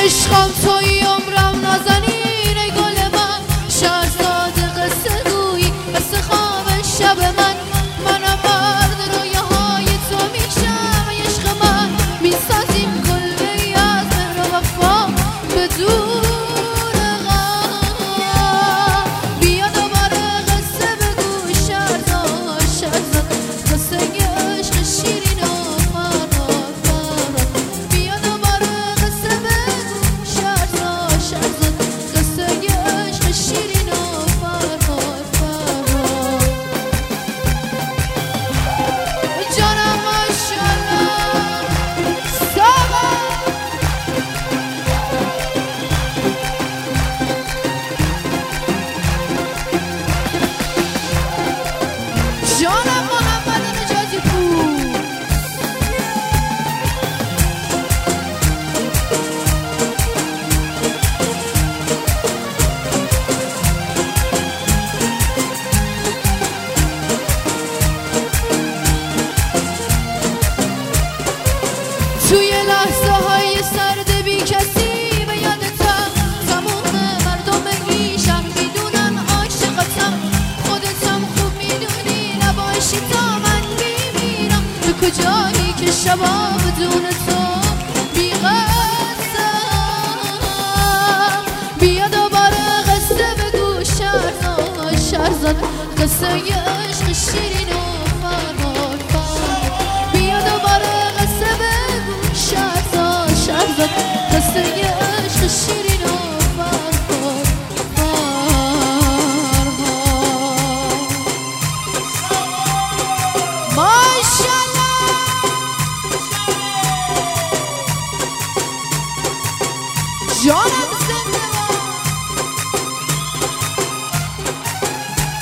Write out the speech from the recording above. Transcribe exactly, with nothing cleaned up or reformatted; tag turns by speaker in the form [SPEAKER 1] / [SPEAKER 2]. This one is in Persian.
[SPEAKER 1] عشقم توی عمرم نازنین ای گل من شهرزاد قصه گویی قصه خواب شب من منم مرد رویاهای تو میشم ای عشق من میسازیم کلبه‌ای از مهر و وفا بدون غم بیا دوباره قصه بگو شهرزاد شهرزاد قصه عشق شیرین و فرهاد فرهاد بیا دوباره قصه بگو شهرزاد شهرزاد قصه عشق شیرین و فرهاد فرهاد جانم ماشاءالله ساقا جانم محمد نجاتی پور توی لحظه های سرد بی کسی به یادتم تموم مردم میشم میدونن عاشقتم خودتم خوب میدونی نباشی تا من میمیرم به کجایی که شبا بدون تو بی‌قصه‌ام بیا دوباره قصه بگو شهرزاد شهرزاد قصه عشق شیرین و فرهاد فرهاد بیا دوباره قصه بگو شهرزاد شهرزاد قصه عشق شیرین و فرهاد فرهاد ماشاءالله جانم